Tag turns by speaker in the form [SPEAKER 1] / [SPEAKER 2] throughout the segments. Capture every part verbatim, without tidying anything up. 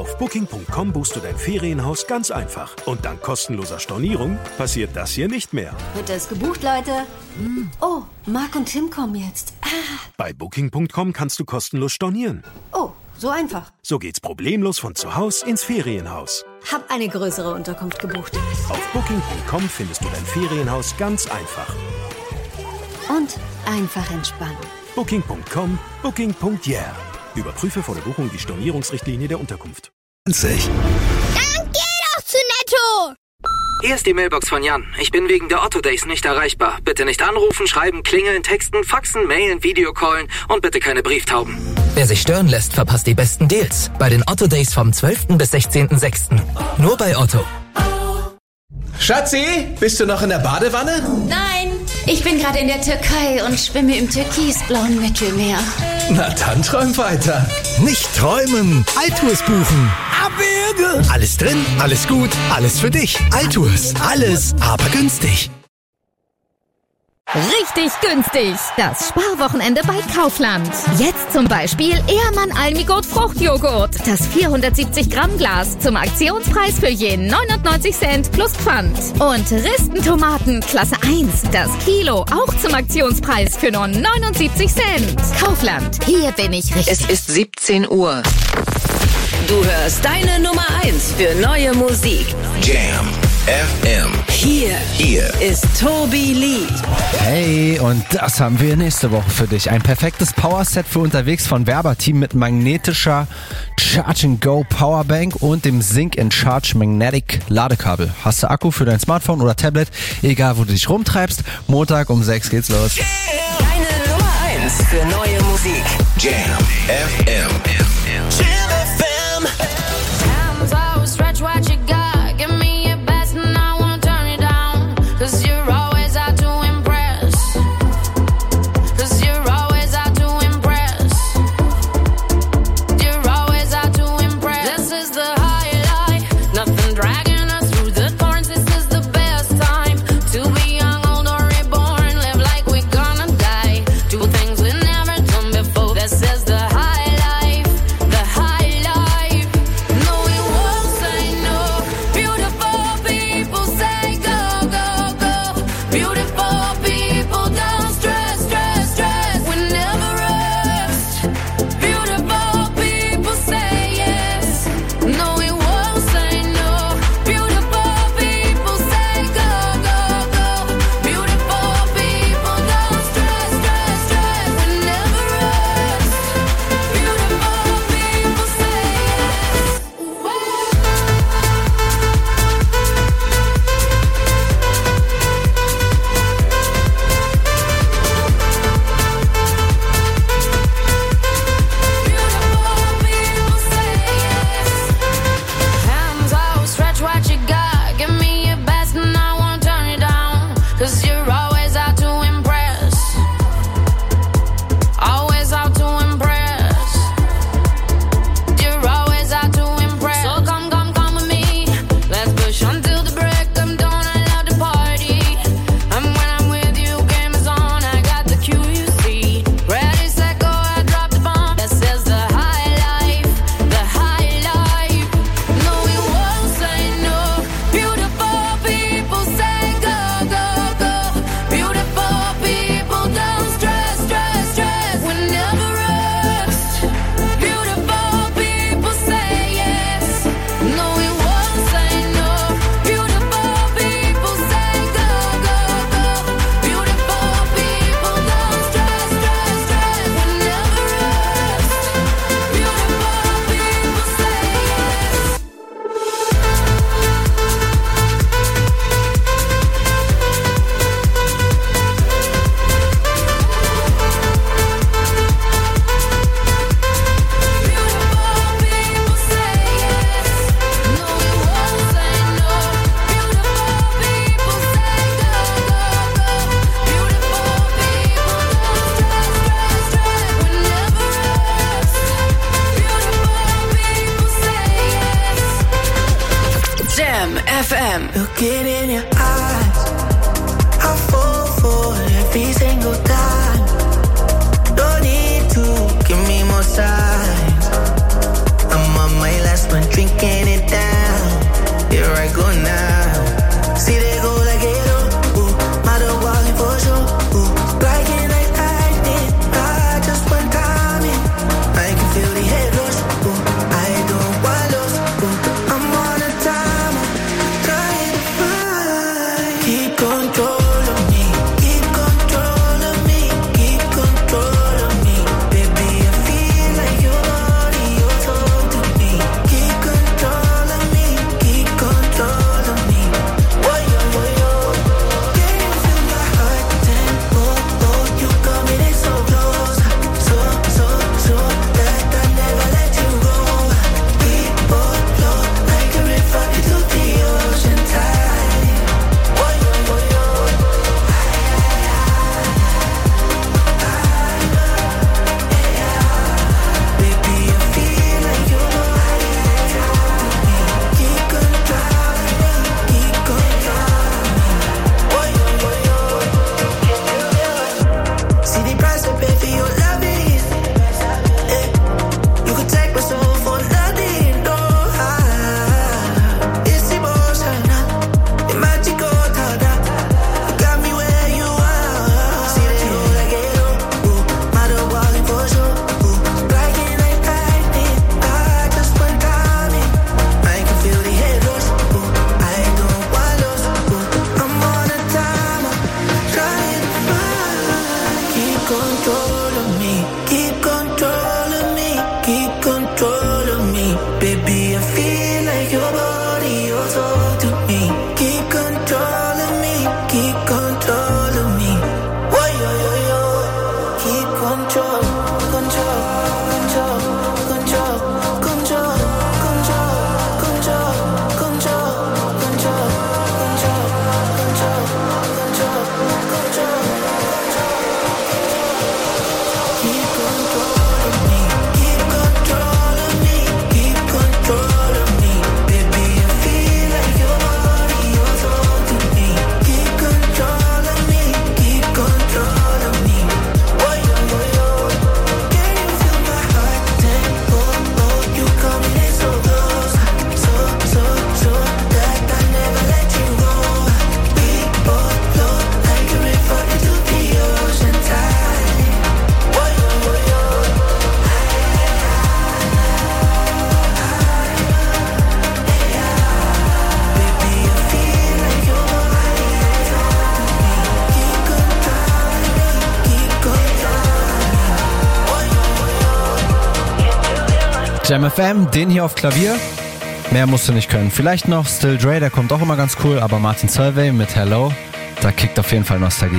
[SPEAKER 1] Auf Booking Punkt com buchst du dein Ferienhaus ganz einfach. Und dank kostenloser Stornierung passiert das hier nicht mehr.
[SPEAKER 2] Wird es gebucht, Leute? Oh, Marc und Tim kommen jetzt. Ah.
[SPEAKER 1] Bei Booking Punkt com kannst du kostenlos stornieren.
[SPEAKER 2] Oh, so einfach.
[SPEAKER 1] So geht's problemlos von zu Hause ins Ferienhaus.
[SPEAKER 2] Hab eine größere Unterkunft gebucht.
[SPEAKER 1] Auf Booking Punkt com findest du dein Ferienhaus ganz einfach.
[SPEAKER 2] Und einfach entspannen.
[SPEAKER 1] Booking Punkt com, Booking Punkt yeah. Überprüfe vor der Buchung die Stornierungsrichtlinie der Unterkunft.
[SPEAKER 3] Dann geh doch zu Netto!
[SPEAKER 4] Hier ist die Mailbox von Jan. Ich bin wegen der Otto Days nicht erreichbar. Bitte nicht anrufen, schreiben, klingeln, texten, faxen, mailen, Videocallen und bitte keine Brieftauben.
[SPEAKER 5] Wer sich stören lässt, verpasst die besten Deals. Bei den Otto Days vom zwölften bis sechzehnten sechsten Nur bei Otto.
[SPEAKER 6] Schatzi, bist du noch in der Badewanne?
[SPEAKER 7] Nein, ich bin gerade in der Türkei und schwimme im türkisblauen Mittelmeer.
[SPEAKER 6] Na dann träum weiter.
[SPEAKER 8] Nicht träumen, Altours buchen. Abwürge. Alles drin, alles gut, alles für dich. Altours, alles, aber günstig.
[SPEAKER 9] Richtig günstig. Das Sparwochenende bei Kaufland. Jetzt zum Beispiel Ehrmann Almigurt Fruchtjoghurt. Das vierhundertsiebzig Gramm Glas zum Aktionspreis für je neunundneunzig Cent plus Pfand. Und Ristentomaten Klasse eins. Das Kilo auch zum Aktionspreis für nur neunundsiebzig Cent. Kaufland. Hier bin ich richtig.
[SPEAKER 10] Es ist siebzehn Uhr. Du hörst deine Nummer eins für neue Musik.
[SPEAKER 3] Jam F M.
[SPEAKER 10] Hier,
[SPEAKER 3] Hier
[SPEAKER 10] ist Tobi Lee.
[SPEAKER 11] Hey, und das haben wir nächste Woche für dich. Ein perfektes Powerset für unterwegs von Werber-Team mit magnetischer Charge-and-Go Powerbank und dem Sync and Charge Magnetic Ladekabel. Hast du Akku für dein Smartphone oder Tablet? Egal, wo du dich rumtreibst. Montag um sechs geht's los.
[SPEAKER 10] Deine Nummer eins für neue Musik.
[SPEAKER 3] Jam F M.
[SPEAKER 10] Jam F M.
[SPEAKER 12] Hands out, stretch what you got. Give me your best and I won't turn it down. Cause you're always out to impress. Cause you're always out to impress. You're always out to impress. This is the highlight. Nothing dragging us through the thorns. This is the best time to be young, old or reborn. Live like we're gonna die. Do things we never done before. This is the high life. The high life. No, we won't say no. Beautiful people say go, go, go. Beautiful people don't stress, stress, stress. We never rest. Beautiful people say yes. No, we won't say no. Beautiful people say go, go, go. Beautiful people don't stress, stress, stress. We never rest. Beautiful people say yes. Hands out, stretch what you got. Give me your best and I won't turn it down. Cause you're always out to impress. Always out to impress. You're always out to impress. So come, come, come with me. Let's push until the break of dawn. I love the party. And when I'm with you, game is on. I got the cue, you see. Ready, set, go, I drop the bomb. This is the high life. The high life. No, we won't say no. Beautiful people say go, go, go. Beautiful people don't stress, stress, stress. We never rest. Beautiful people say yes. No, we won't say no. Beautiful people say go, go, go. Beautiful people don't stress, stress, stress. We never rest. Beautiful people say yes.
[SPEAKER 10] Jam F M.
[SPEAKER 13] Looking in your eyes, I fall for every single time. No need to give me more signs. I'm on my last one, drink
[SPEAKER 11] Jam F M, den hier auf Klavier. Mehr musst du nicht können. Vielleicht noch Still Dre, der kommt auch immer ganz cool, aber Martin Solveig mit Hello, da kickt auf jeden Fall Nostalgie.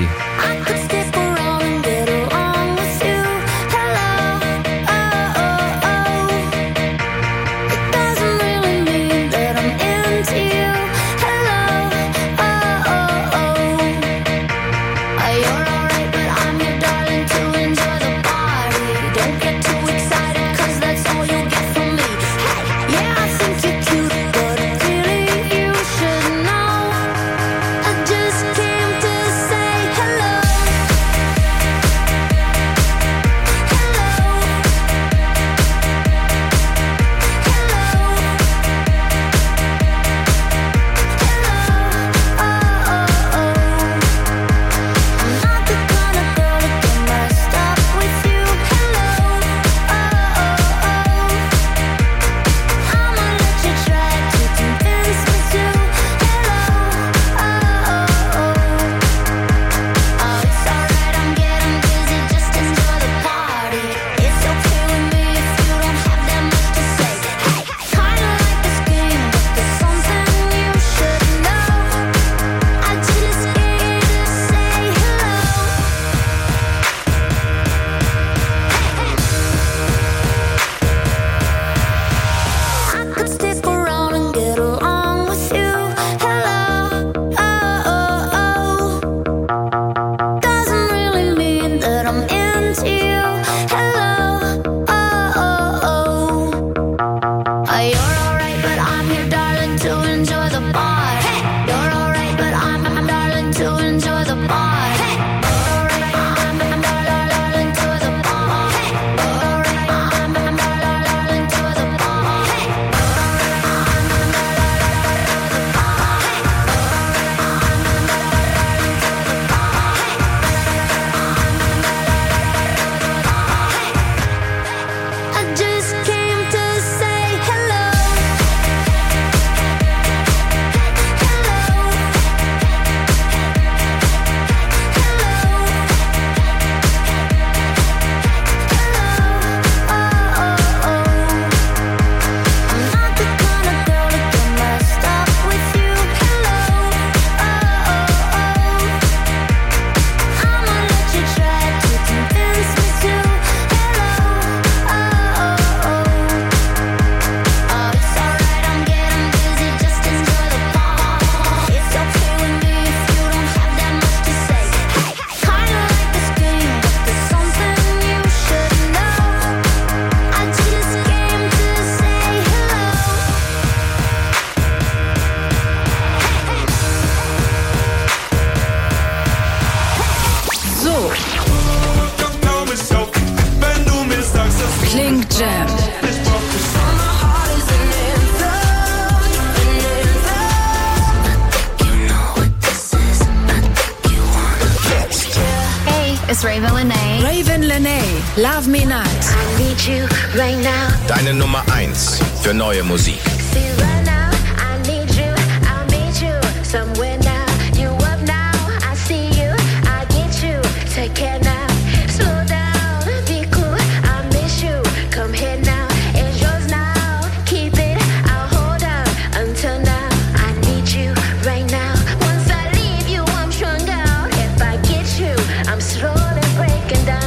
[SPEAKER 10] Love Me Not.
[SPEAKER 3] I need you right now.
[SPEAKER 14] Deine Nummer eins für neue Musik.
[SPEAKER 3] See right now, I need you, I'll meet you somewhere now. You up now, I see you, I get you. Take care now, slow down, be cool, I miss you. Come here now, it's yours now. Keep it, I'll hold out until now. I need you right now. Once I leave you, I'm strung out. If I get you, I'm slowly breaking down.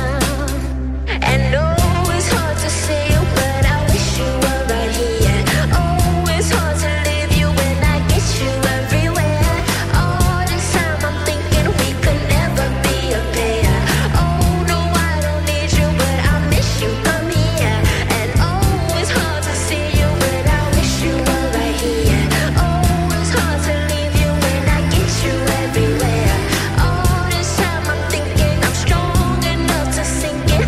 [SPEAKER 3] And no, it's hard to see you, but I wish you were right here. Oh, it's hard to leave you when I get you everywhere. All this time I'm thinking we could never be a pair. Oh, no, I don't need you, but I miss you, come here. And oh, it's hard to see you, but I wish you were right here. Oh, it's hard to leave you when I get you everywhere. All this time I'm thinking I'm strong enough to sink it.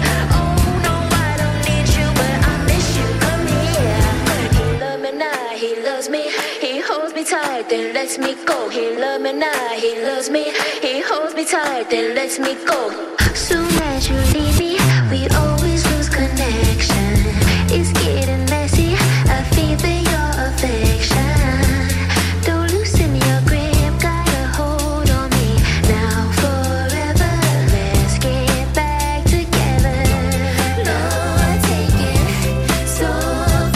[SPEAKER 3] He loves me, he holds me tight, then lets me go. He loves me now, he loves me, he holds me tight, then lets me go. Soon as you leave me, we always lose connection. It's getting messy, I feel for your affection. Don't loosen your grip, got a hold on me now forever. Let's get back together. No, I take it so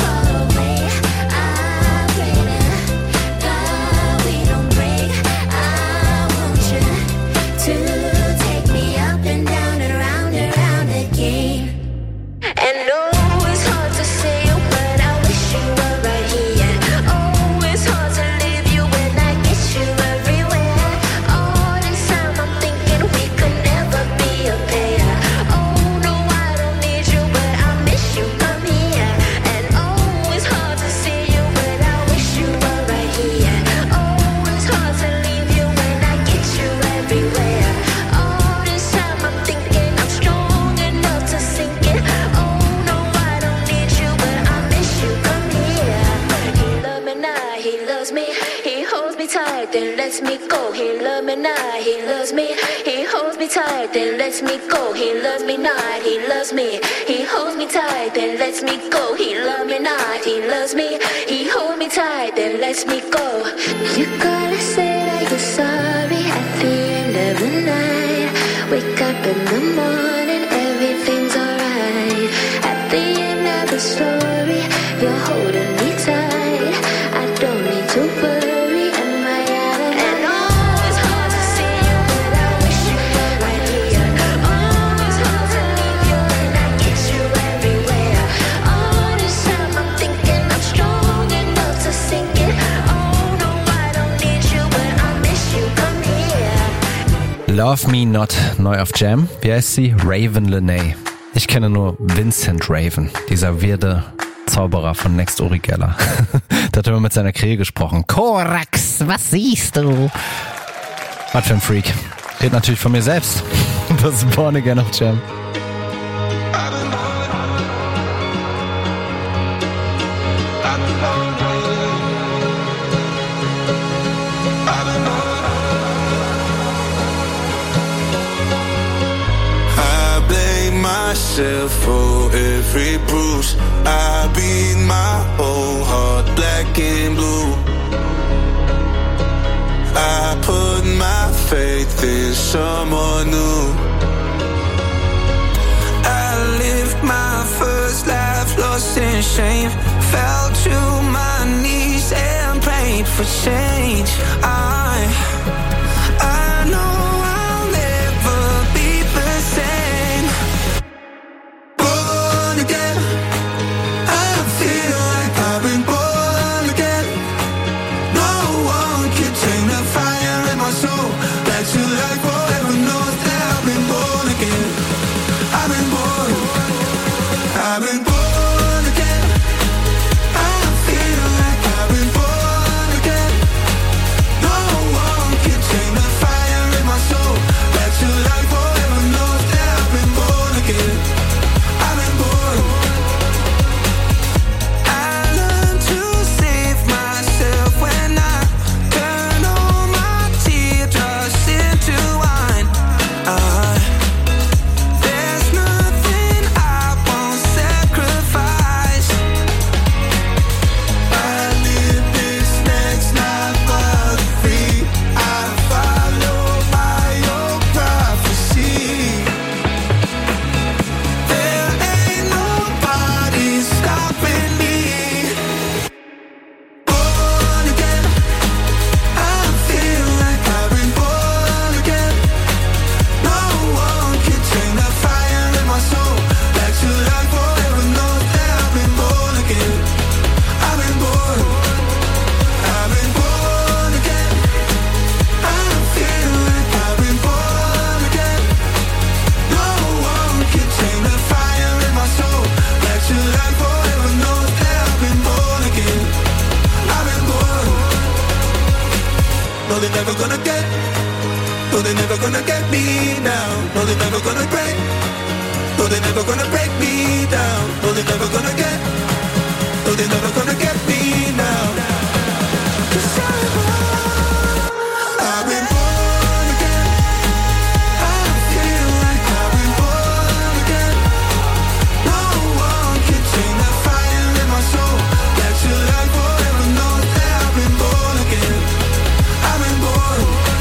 [SPEAKER 3] loves me. He holds me tight, then lets me go. He loves me not, he loves me. He holds me tight, then lets me go. He loves me not, he loves me. He holds me tight, then lets me go. He loves me not, he loves me. He holds me tight, then lets me go. You gotta say that you're sorry at the end of the night. Wake up in the morning, everything's alright. At the end of the story, you're holding me tight. I don't need to worry, am I out of and oh, it's hard to see you, but I wish you were right here. Oh, it's hard to leave you, and I get you everywhere. All this time I'm thinking I'm strong enough to sink it. Oh no, I don't need you, but I miss you. Come here.
[SPEAKER 11] Love Me Not, neu auf Jam. Wie heißt sie? Raven Lenae. Ich kenne nur Vincent Raven, dieser weirde Zauberer von Next Uri Geller. Der hat immer mit seiner Krähe gesprochen. Korax, was siehst du? Was für ein Freak. Red natürlich von mir selbst. Das ist Born Again auf Jam.
[SPEAKER 15] Myself for every bruise. I beat my own heart black and blue. I put my faith in someone new. I lived my first life lost in shame. Fell to my knees and prayed for change. I, I know I'll never be the same. No, they're never gonna get. No, they're never gonna get me now. No, they're never gonna break. No, they're never gonna break me down. No, they're never gonna get. No, they're never gonna get me now. 'Cause I'm born, I've been born again. I feel like I've been born again. No one can tame the fire in my soul. That you like forever knows that I've been born again. I've been born.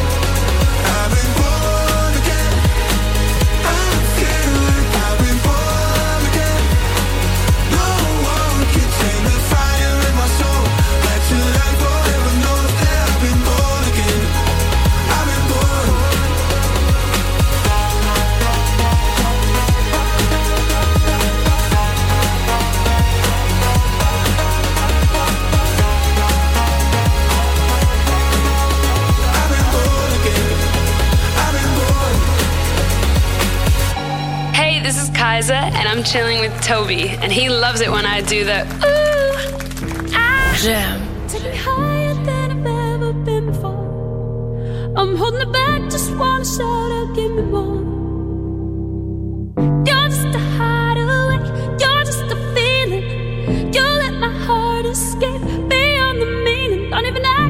[SPEAKER 15] I've been born again. I feel like I've been born again. No one can tame the fire in my soul. That you like forever knows that I've been born again. I've been born. I've been born again. I've been born.
[SPEAKER 16] Hey, this is Kaiser, and I'm chilling with Toby, and he loves it when I do the ooh, ah. Jam.
[SPEAKER 12] Take me higher than I've ever been before. I'm holding it back, just wanna shout out, give me more. You're just a hideaway, you're just a feeling. You let my heart escape beyond the meaning. Don't even ask.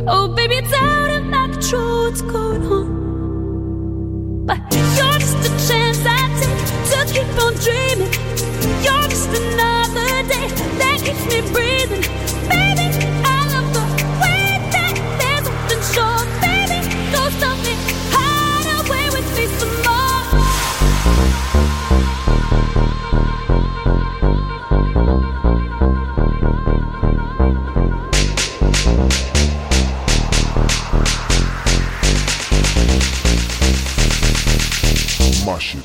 [SPEAKER 12] Oh, baby, it's out of my control what's going on. But you're just a chance I take to keep on dreaming. You're just another day that keeps me breathing. Baby, I love the way that there's something short. Baby, don't stop me, hide away with me some more.
[SPEAKER 17] My shit.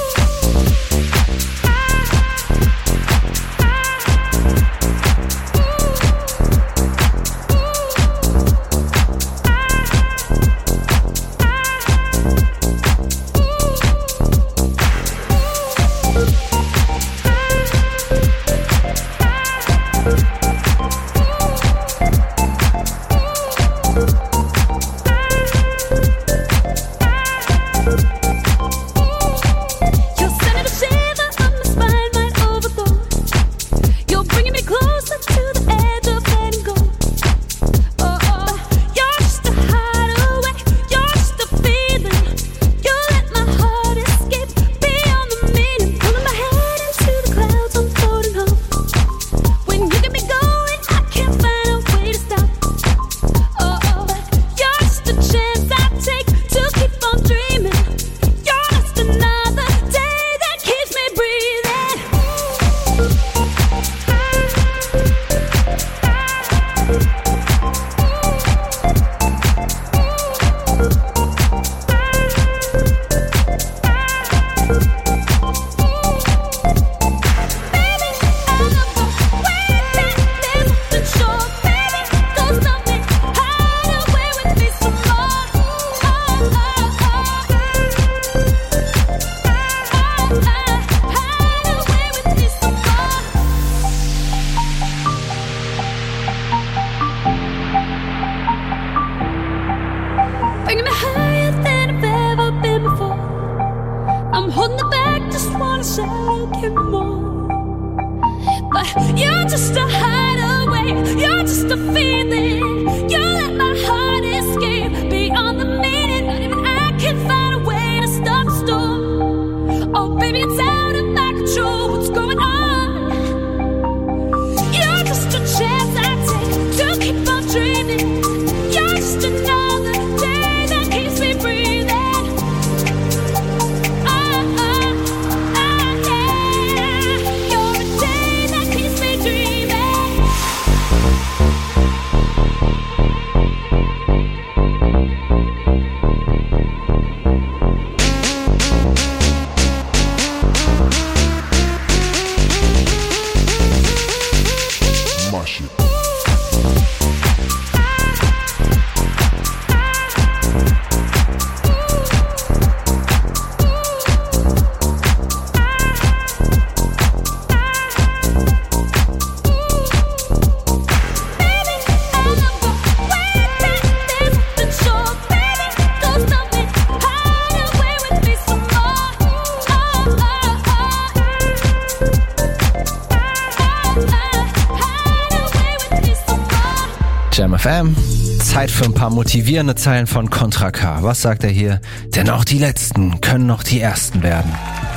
[SPEAKER 11] Jam F M. Zeit für ein paar motivierende Zeilen von Contra K. Was sagt er hier? Denn auch die Letzten können noch die Ersten werden.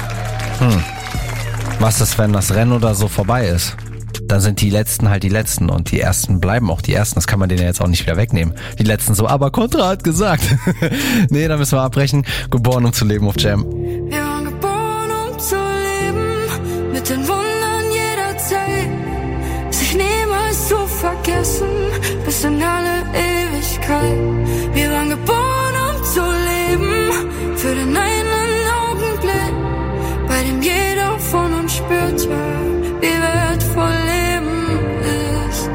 [SPEAKER 11] Hm. Was ist, wenn das Rennen oder so vorbei ist? Dann sind die Letzten halt die Letzten und die Ersten bleiben auch die Ersten. Das kann man denen ja jetzt auch nicht wieder wegnehmen. Die Letzten so, aber Contra hat gesagt. Nee, da müssen wir abbrechen. Geboren, um zu leben auf Jam.
[SPEAKER 12] Wir waren geboren, um zu leben, mit den Wundern jeder Zeit, sich niemals zu vergessen, bis in alle Ewigkeit. Wir waren geboren, um zu leben, für den einen Augenblick, bei dem jeder von uns spürte, wie wertvoll Leben ist.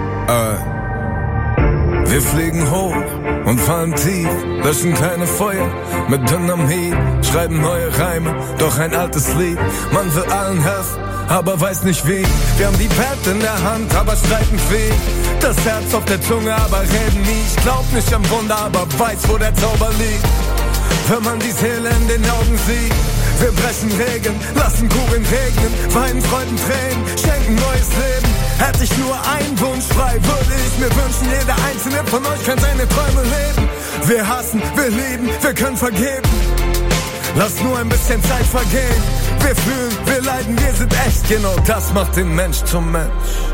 [SPEAKER 18] Äh, wir fliegen hoch und fallen tief, löschen keine Feuer mit Dynamit, schreiben neue Reime, doch ein altes Lied. Man will allen helfen, aber weiß nicht wie. Wir haben die Pad in der Hand, aber streiten viel. Das Herz auf der Zunge, aber reden nie. Ich glaub nicht am Wunder, aber weiß, wo der Zauber liegt. Wenn man die Seele in den Augen sieht. Wir brechen Regeln, lassen Kugeln regnen, weinen Freuden Tränen, schenken neues Leben. Hätte ich nur einen Wunsch frei, würde ich mir wünschen, jeder Einzelne von euch kann seine Träume leben. Wir hassen, wir lieben, wir können vergeben. Lass nur ein bisschen Zeit vergehen. Wir fühlen, wir leiden, wir sind echt. Genau das macht den Mensch zum Mensch.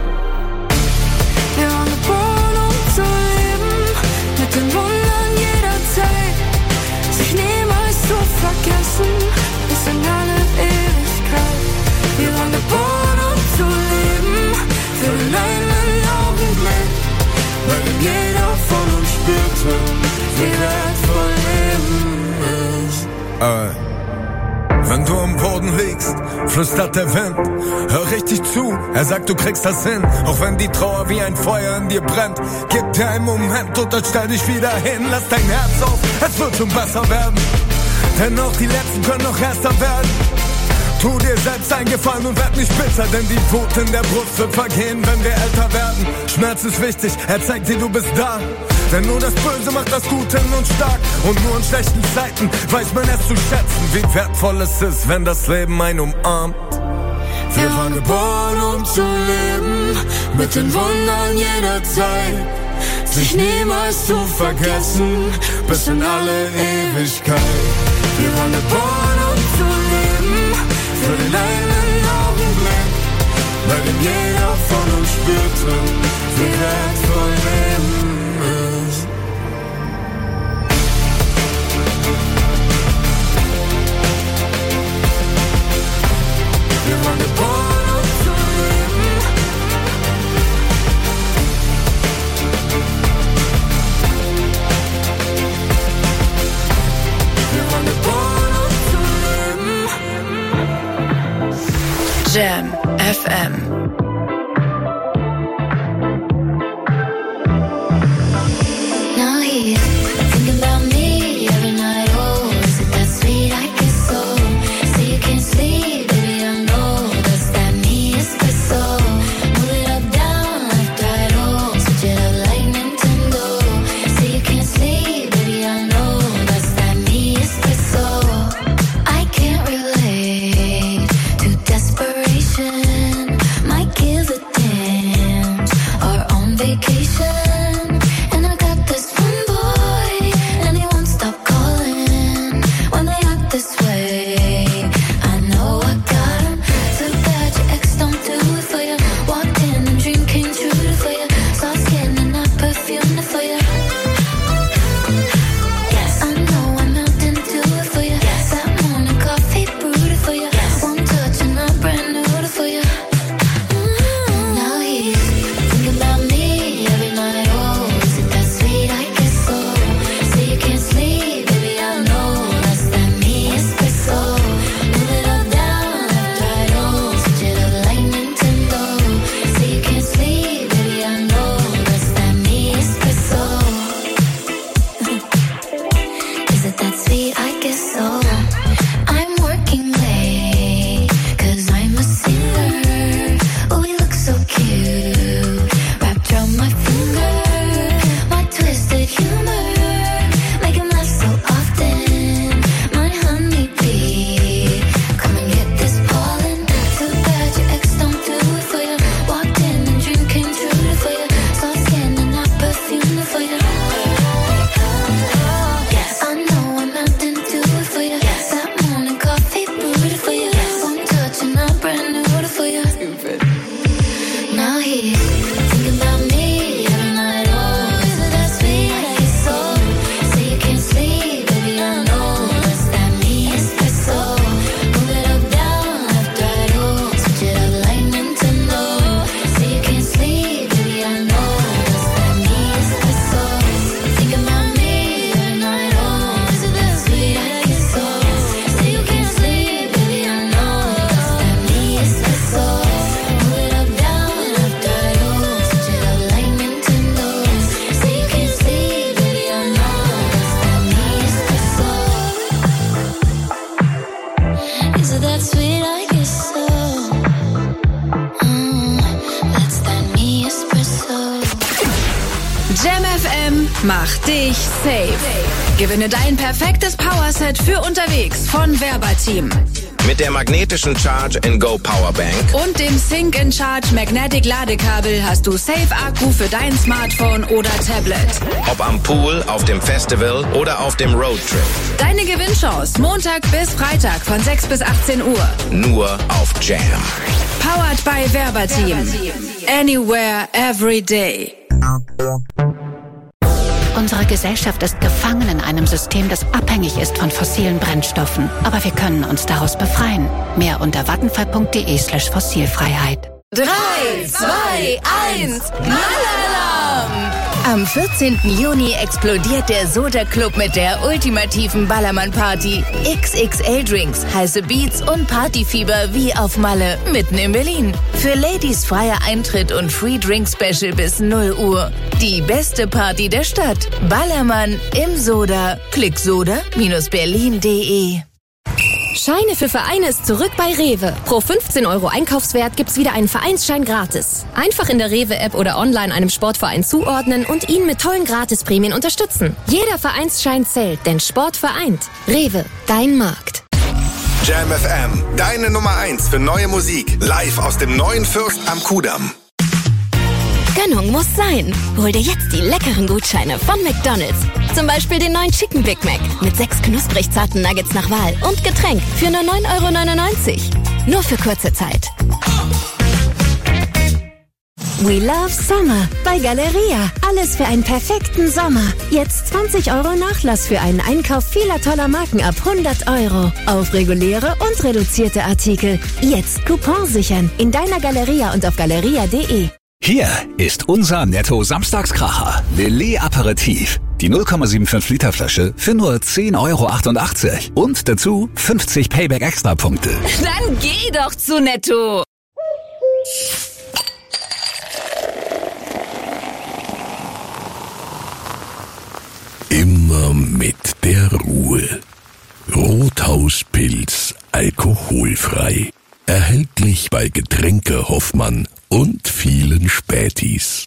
[SPEAKER 12] Wir waren geboren, um zu leben, mit den Wundern jeder Zeit. Sich niemals zu vergessen, bis in alle Ewigkeit. Wir waren geboren, um zu leben, für den einen Augenblick. Weil denn jeder von uns spürte, wie wertvoll Leben ist.
[SPEAKER 18] Äh. Wenn du am Boden liegst, flüstert der Wind. Hör richtig zu, er sagt, du kriegst das hin. Auch wenn die Trauer wie ein Feuer in dir brennt. Gib dir einen Moment und dann stell dich wieder hin. Lass dein Herz auf, es wird schon besser werden. Denn auch die Letzten können noch erster werden. Tu dir selbst einen Gefallen und werd nicht bitter, denn die Wut in der Brust wird vergehen, wenn wir älter werden. Schmerz ist wichtig, er zeigt dir, du bist da. Denn nur das Böse macht das Gute in uns stark. Und nur in schlechten Zeiten weiß man es zu schätzen, wie wertvoll es ist, wenn das Leben einen umarmt.
[SPEAKER 12] Wir waren geboren, um zu leben, mit den Wundern jeder Zeit. Sich niemals zu vergessen, bis in alle Ewigkeit. Wir waren geboren, um zu leben, für den einen Augenblick. Weil denn jeder von uns spürte, wie wertvoll Leben ist. Wir waren geboren, um zu leben. Wir waren geboren, um zu leben.
[SPEAKER 10] Jam F M.
[SPEAKER 3] Now he's thinking about me every night. Oh, is it that sweet? I guess so. Say you can't sleep, baby, I know that's that me espresso. Move it up, down, left, right, oh, switch it up like Nintendo. Say you can't sleep, baby, I know that's that me espresso. I can't relate to desperation. Might give a damn or on vacation. And I got this one boy, and he won't stop calling when they act this way. I know I got him. So bad your ex don't do it for you. Walked in and dream came true for you. Saw skin and I perfumed it for you. Yes, I know I'm out and do it for you. Yes, that morning coffee brewed it for you. Yes, one touch and I brand new it for you. Mm, now he's thinking about me every night. Oh, is it that sweet? I guess so. Say you can't sleep, baby, I know that's that me espresso. Move it up, down, left, right, oh, switch it up like Nintendo. Say you can't sleep, baby, I know that's that me espresso. Is it that sweet? I guess so. I'm working late, cause I'm a singer. Oh, we look so cute, wrapped around my finger. My twisted humor, make him laugh so often. My honeybee, come and get this pollen. Too bad your ex don't do it for you. Walked in and dream came true for you. Saw skin and I perfumed it for you. Yes, I know I'm out and do it for you. Yes, that morning coffee brewed it for you. Yes, one touch and I brand new it for you. Now he's thinking about me every night. Oh, is it that sweet? I guess so. Say you can't sleep, baby, I know that's that me espresso. Move it up, down, left, right, oh, switch it up like Nintendo. Say you can't sleep, baby, I know that's that me espresso. Thinking about me every night. Oh, is it that sweet? I guess so. Say you can't sleep, baby, I know that's that me espresso. Move it up, down, left, right, oh, switch it up like Nintendo. Say you can't sleep, baby, I know that's that me espresso. Is it that sweet? I guess so. Mm, that's that me espresso.
[SPEAKER 10] Jam F M macht dich safe. Gewinne dein perfektes Powerset für unterwegs von Verbatim.
[SPEAKER 14] Mit der magnetischen Charge and Go Powerbank
[SPEAKER 10] Und dem Sync and Charge Magnetic Ladekabel hast du Safe Akku für dein Smartphone oder Tablet.
[SPEAKER 14] Ob am Pool, auf dem Festival oder auf dem Roadtrip.
[SPEAKER 10] Deine Gewinnchance Montag bis Freitag von sechs bis achtzehn Uhr.
[SPEAKER 14] Nur auf Jam.
[SPEAKER 10] Powered by Werberteam. Anywhere, every day.
[SPEAKER 19] Unsere Gesellschaft ist gefangen in einem System, das abhängig ist von fossilen Brennstoffen. Aber wir können uns daraus befreien. Mehr unter vattenfall.de slash Fossilfreiheit.
[SPEAKER 10] Drei, zwei, eins, Knallalarm! Am vierzehnten Juni explodiert der Soda Club mit der ultimativen Ballermann-Party. X X L-Drinks, heiße Beats und Partyfieber wie auf Malle, mitten in Berlin. Für Ladies freier Eintritt und Free Drink Special bis null Uhr. Die beste Party der Stadt. Ballermann im Soda. Klick soda Bindestrich berlin punkt de.
[SPEAKER 20] Scheine für Vereine ist zurück bei Rewe. Pro fünfzehn Euro Einkaufswert gibt's wieder einen Vereinsschein gratis. Einfach in der Rewe-App oder online einem Sportverein zuordnen und ihn mit tollen Gratisprämien unterstützen. Jeder Vereinsschein zählt, denn Sport vereint. Rewe, dein Markt.
[SPEAKER 21] Jam F M, deine Nummer eins für neue Musik. Live aus dem neuen Fürst am Kudamm.
[SPEAKER 20] Gönnung muss sein. Hol dir jetzt die leckeren Gutscheine von McDonald's. Zum Beispiel den neuen Chicken Big Mac mit sechs knusprig zarten Nuggets nach Wahl und Getränk für nur neun Euro neunundneunzig. Nur für kurze Zeit. We love Summer bei Galeria. Alles für einen perfekten Sommer. Jetzt zwanzig Euro Nachlass für einen Einkauf vieler toller Marken ab hundert Euro. Auf reguläre und reduzierte Artikel. Jetzt Coupon sichern. In deiner Galeria und auf galeria punkt de.
[SPEAKER 22] Hier ist unser Netto-Samstagskracher. Lillet Aperitif. Die null Komma fünfundsiebzig Liter Flasche für nur zehn Euro achtundachtzig. Und dazu fünfzig Payback-Extra-Punkte.
[SPEAKER 10] Dann geh doch zu Netto.
[SPEAKER 23] Immer mit der Ruhe. Rothauspilz, alkoholfrei. Erhältlich bei Getränke Hoffmann und vielen Spätis.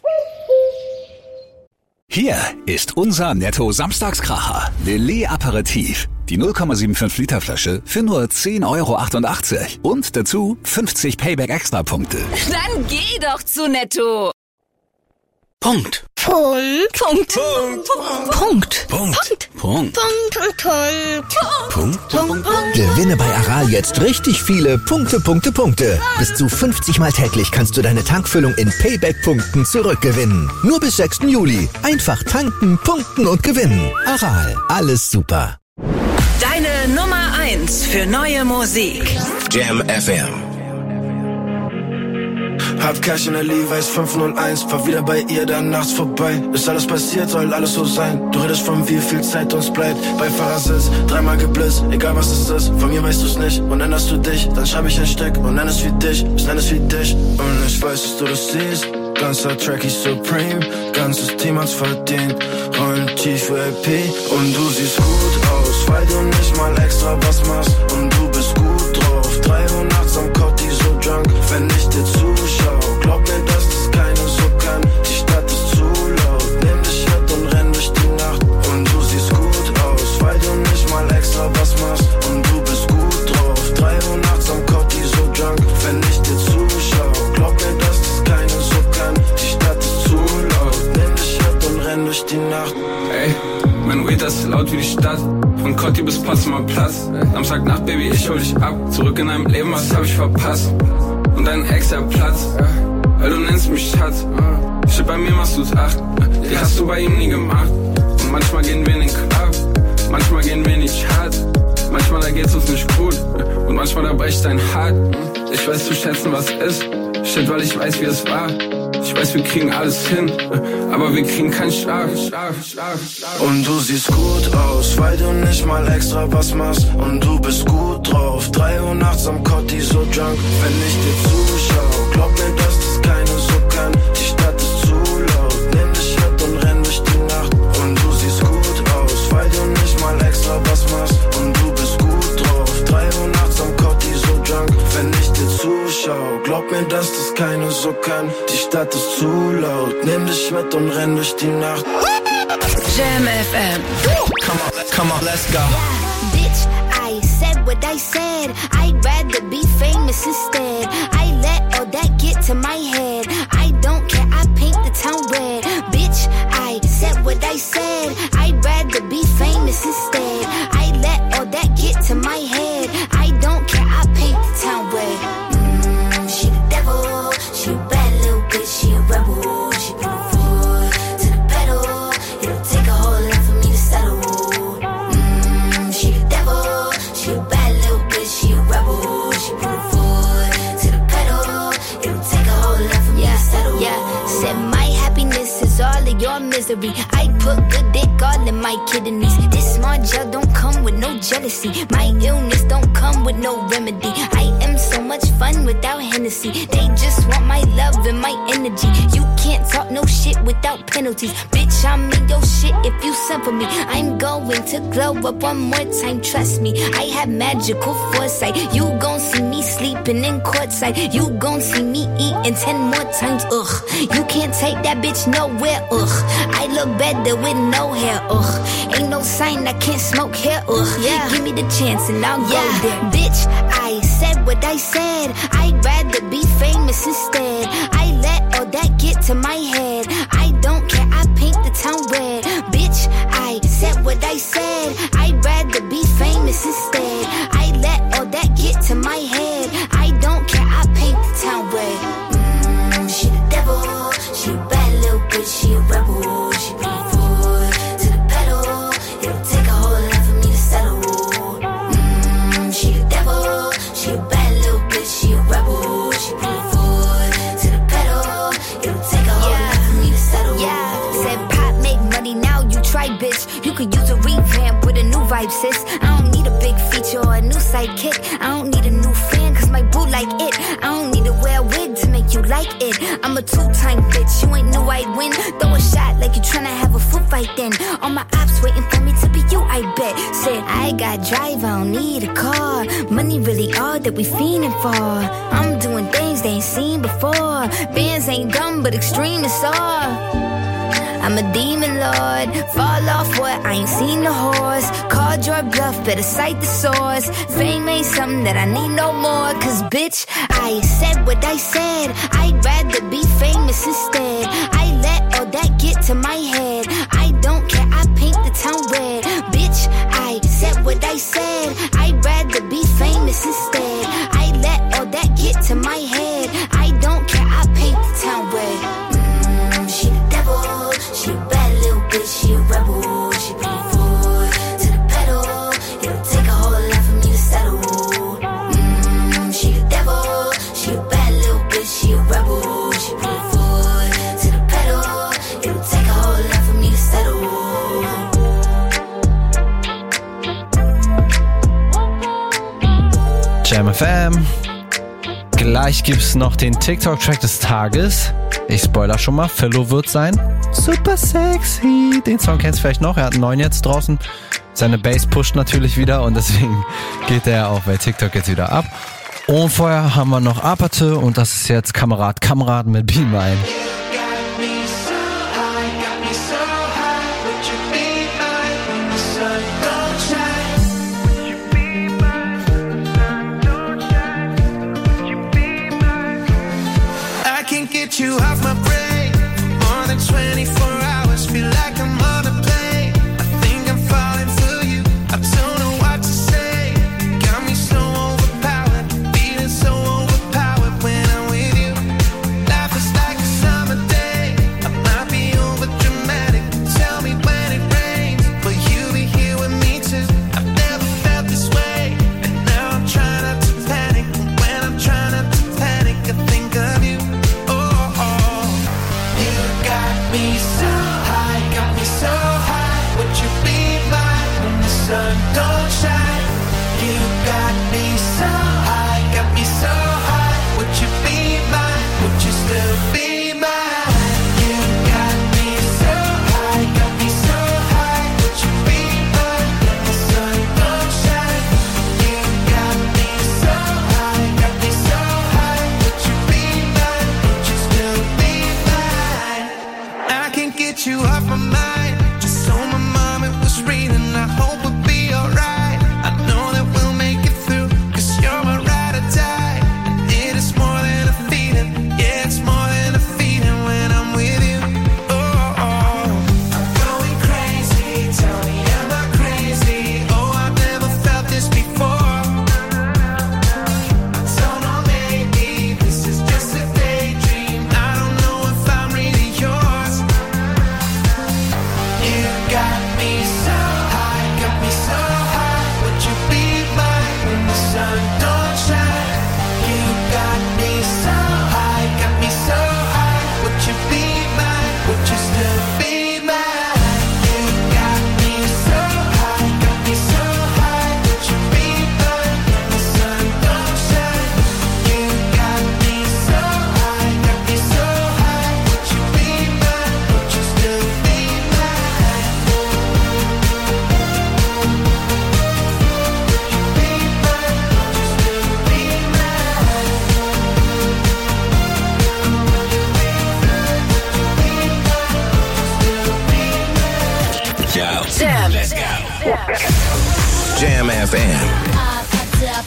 [SPEAKER 22] Hier ist unser Netto-Samstagskracher. Lillet Aperitif. Die null Komma fünfundsiebzig Liter Flasche für nur zehn Euro achtundachtzig. Und dazu fünfzig Payback-Extra-Punkte.
[SPEAKER 10] Dann geh doch zu Netto.
[SPEAKER 22] Punkt.
[SPEAKER 20] Punkt.
[SPEAKER 22] Punkt.
[SPEAKER 20] Punkt.
[SPEAKER 22] Punkt.
[SPEAKER 20] Punkt.
[SPEAKER 22] Punkt.
[SPEAKER 20] Punkt.
[SPEAKER 22] Punkt.
[SPEAKER 8] Punkt. Gewinne bei Aral jetzt richtig viele Punkte, Punkte, Punkte. Bis zu fünfzig Mal täglich kannst du deine Tankfüllung in Payback-Punkten zurückgewinnen. Nur bis sechsten Juli. Einfach tanken, punkten und gewinnen. Aral, alles super.
[SPEAKER 10] Deine Nummer eins für neue Musik.
[SPEAKER 14] Jam F M.
[SPEAKER 24] Hab Cash in der Levi's fünf null eins, fahr wieder bei ihr dann nachts vorbei. Ist alles passiert, soll alles so sein. Du redest von wie viel Zeit uns bleibt. Bei Fahrersitz, dreimal geblitzt, egal was es ist. Von mir weißt du's nicht und erinnerst du dich. Dann schreib ich ein Stück und nenn es wie dich, ich nenn es wie dich. Und ich weiß, dass du das siehst. Ganzer Track ist Supreme, ganzes Team hat's verdient. Rollen tief für L P und du siehst gut aus, weil du nicht mal extra was machst. Und du bist gut drauf, drei Uhr nachts am Cotti so drunk. Wenn ich dir zuschau, glaub mir, dass das keiner so kann. Die Stadt ist zu laut, nimm dich mit und renn durch die Nacht. Und du siehst gut aus, weil du nicht mal extra was machst. Und du bist gut drauf, drei Uhr nachts am Cotti so drunk. Wenn ich dir zuschau, glaub mir, dass das keiner so kann. Die Stadt ist zu laut, nimm dich mit und renn durch die Nacht.
[SPEAKER 25] Ey, mein Weed ist laut wie die Stadt. Von Cotti bis Potsdamer Platz. Samstagnacht, Baby, ich hol dich ab. Zurück in deinem Leben, was hab ich verpasst? Und dein Ex hat Platz, weil du nennst mich Schatz. Shit, bei mir machst du's acht, die hast du bei ihm nie gemacht. Und manchmal gehen wir in den Club, manchmal gehen wir in die Charts. Manchmal da geht's uns nicht gut und manchmal da bricht dein Hart. Ich weiß zu schätzen, was ist. Shit, weil ich weiß, wie es war. Ich weiß, wir kriegen alles hin, aber wir kriegen keinen Schlaf.
[SPEAKER 24] Und du siehst gut aus, weil du nicht mal extra was machst. Und du bist gut drauf, drei Uhr nachts am Cotti so drunk. Wenn ich dir zuschau, glaub mir, dass das keiner so kann. Die Stadt ist zu laut, nimm dich mit und renn durch die Nacht. Und du siehst gut aus, weil du nicht mal extra was machst. Und du bist gut drauf, drei Uhr nachts am Cotti so drunk. Wenn ich dir zuschau, glaub mir, dass das keiner so kann. Die Stadt ist zu laut, nimm dich mit und renn durch die Nacht.
[SPEAKER 10] Jam F M.
[SPEAKER 6] Come on, come on, let's go.
[SPEAKER 26] Bitch, I said what
[SPEAKER 3] what I said. I'd rather be famous instead. I let all that get to my head. I don't care, I paint the town red. Bitch, I said what I said. I'd rather be famous instead. I let all that get to my head. I don't care, I paint the town red. Mm, she the devil, she a bad little bitch, she a rebel. She put her foot to the pedal. It'll take a whole lot for me to settle. Mm, she the devil, she a bad little bitch, she a rebel. She put her foot to the pedal. It'll take a whole lot for me to settle. Yeah, said my happiness is all of your misery. I put good dick all in my kidneys. This small gel don't come with no jealousy. My illness don't come with no remedy. I am so much fun without Hennessy. They just want my love and my energy. You can't talk no shit without penalties. Bitch, I'm in your shit if you send for me. I'm going to glow up one more time, trust me. I have magical foresight. You gon' see me sleeping in courtside. You gon' see me eating ten more times, ugh. You can't take that bitch nowhere, ugh. I look better with no hair, ugh. Ain't no sign I can't smoke hair, ugh. Yeah. Give me the chance and I'll yeah. go there. Bitch, I said what I said. I'd rather be famous instead. I let all that get to my head. I don't care, I paint the town red. Bitch, I said what I said. I'd rather be famous instead. I let all that get to my head. I don't care, I paint the town red. Mm, she the devil, she a bad little bitch, she a rebel. She put her foot to the pedal. It'll take a whole lot for me to settle. Mm, she the devil, she a bad little bitch, she a rebel. She put her foot to the pedal. It'll take a whole yeah. lot for me to settle. Yeah, said pop make money, now you try, bitch. You could use a revamp with a new vibe, sis. I don't need a big feature or a new sidekick. I don't need a new fan, cause my boo like it. I don't need to wear a wig to make you like it. I'm a two-time bitch, you ain't knew I'd win. Throw a shot like you tryna have a foot fight then. All my ops waiting for me to be you, I bet. Said, I got drive, I don't need a car. Money really all that we fiending for. I'm doing things they ain't seen before. Bands ain't dumb, but extreme is all. I'm a demon lord, fall off what, I ain't seen the horse. Called your bluff, better cite the source. Fame ain't something that I need no more. Cause bitch, I said what I said. I'd rather be famous instead. I let all that get to my head. I don't care, I paint the town red. Bitch, I said what I said. I'd rather be famous instead. I let all that get to my head. I don't care, I paint the town red. Mm, she the devil, she a bad little bitch, she a rebel. She put her foot to the pedal. It'll take a whole lot for me to settle. Mm, she the devil, she a bad little bitch, she a rebel. She put her foot to the pedal. It'll take a whole lot for me to settle.
[SPEAKER 11] Jam F M. Gleich gibt's noch den TikTok-Track des Tages. Ich spoiler schon mal, Philo wird sein. Super sexy. Den Song kennst du vielleicht noch. Er hat einen neuen jetzt draußen. Seine Bass pusht natürlich wieder und deswegen geht er auch bei TikTok jetzt wieder ab. Und vorher haben wir noch Apathe und das ist jetzt Kamerad Kamerad mit Be Mine.
[SPEAKER 15] Get you off my brain for more than twenty-four hours. Feel like I'm on a plane. I think I'm falling for you. I don't know what to say. Got me so overpowered, feeling so overpowered when I'm with you. Life is like a summer day. I might be over dramatic. Tell me when it rains, will you be here with me too? I've never felt this way, and now I'm trying not to panic. And when I'm trying not to panic, I think of you. Me so high, got me so high. Would you be mine when the sun don't shine? You got me so high, got me so high. Would you be mine? Would you still be mine? You got me so high, got me so high. Would you be mine when the sun don't shine? You got me so high, got me so high. Would you be mine? Would you still be mine? I can't get you off my mind. Just so my mom it was reading. I hope we'll be alright. I know that we'll make it through.
[SPEAKER 10] M.
[SPEAKER 14] Let's go. Jam F M.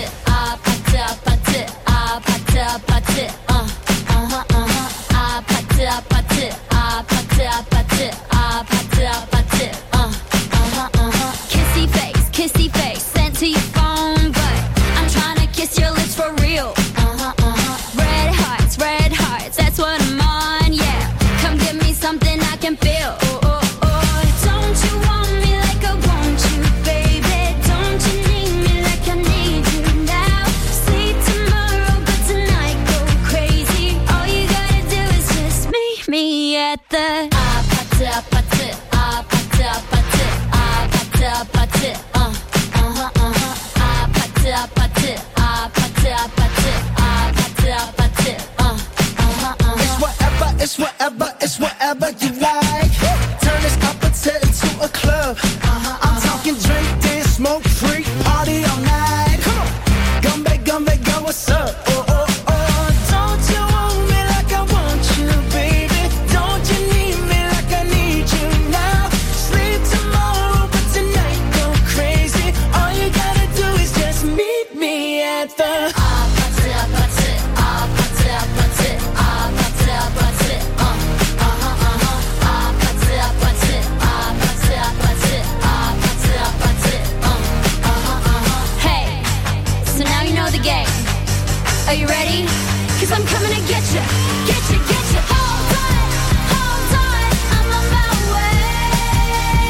[SPEAKER 12] Kissy face, kissy face, sent to your phone, but I'm trying to kiss your lips for real. Red hearts, red hearts, that's what I'm on, yeah. Come give me something I can feel. Oh, oh, oh. Don't you want me like I want you, baby? Don't you need me like I need you now? Sleep tomorrow, but tonight go crazy. All you gotta do is just meet me at the ah, pata, pata, ah, pata, pata, ah, pata, pata, uh, uh-huh, uh-huh, ah, pata, pata, ah, pata, pata, ah, pata, pata, uh, uh-huh, uh-huh.
[SPEAKER 1] It's whatever, it's whatever, it's whatever you like. Turn this opposite into a club. Uh-huh, I'm talking drink, dance, smoke, freak, party all night. Come on, Gumbe, Gumbe, go, what's up? Oh, oh, oh. Don't you want me like I want you, baby? Don't you need me like I need you now? Sleep tomorrow, but tonight go crazy. All you gotta do is just meet me at the
[SPEAKER 12] Ah, pata, pata, ah, pata, pata, ah, pata, pata, uh, uh-huh, uh-huh, ah, pata, pata, ah, pata, pata, ah, pata, pata, uh, uh-huh, uh-huh. Hey, so now you know the game. Are you ready? 'Cause I'm coming to get you, get you, get you. Hold on, hold on, I'm on my way.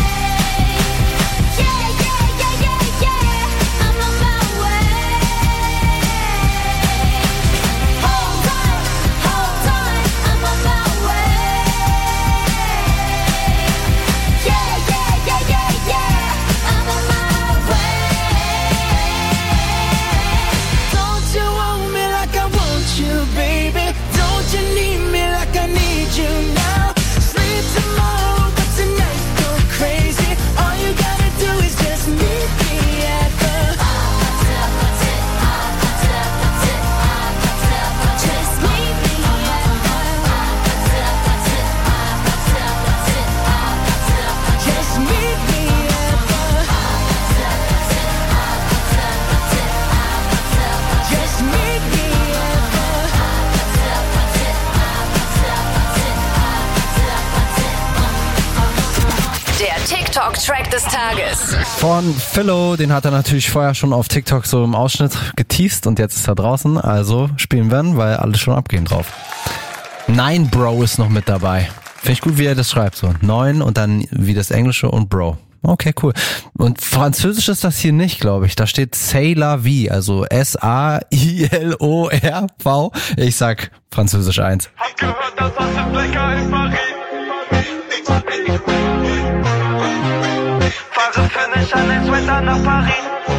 [SPEAKER 12] Yeah, yeah, yeah, yeah, yeah, I'm on my way. Hold on, hold on, I'm on my way. Yeah, yeah, yeah, yeah, yeah, I'm on my way.
[SPEAKER 1] Don't you want me like I want you, baby? Don't you need me like I need you now? Sleep tomorrow, but tonight go crazy. All you gotta do is just meet me at the
[SPEAKER 12] Just meet me at
[SPEAKER 1] Just meet me at the Just meet me
[SPEAKER 10] Der TikTok-Track des Tages.
[SPEAKER 11] Von Philo, den hat er natürlich vorher schon auf TikTok so im Ausschnitt geteased und jetzt ist er draußen, also spielen wir ihn, weil alle schon abgehen drauf. Nein, Bro ist noch mit dabei. Finde ich gut, wie er das schreibt, so. Neun und dann wie das Englische und Bro. Okay, cool. Und Französisch ist das hier nicht, glaube ich. Da steht C'est la vie, also S A I L O R V. Ich sag Französisch eins.
[SPEAKER 2] Hab gehört, das hast du lecker in Paris. Fahre für ne Chanel Sweater nach Paris.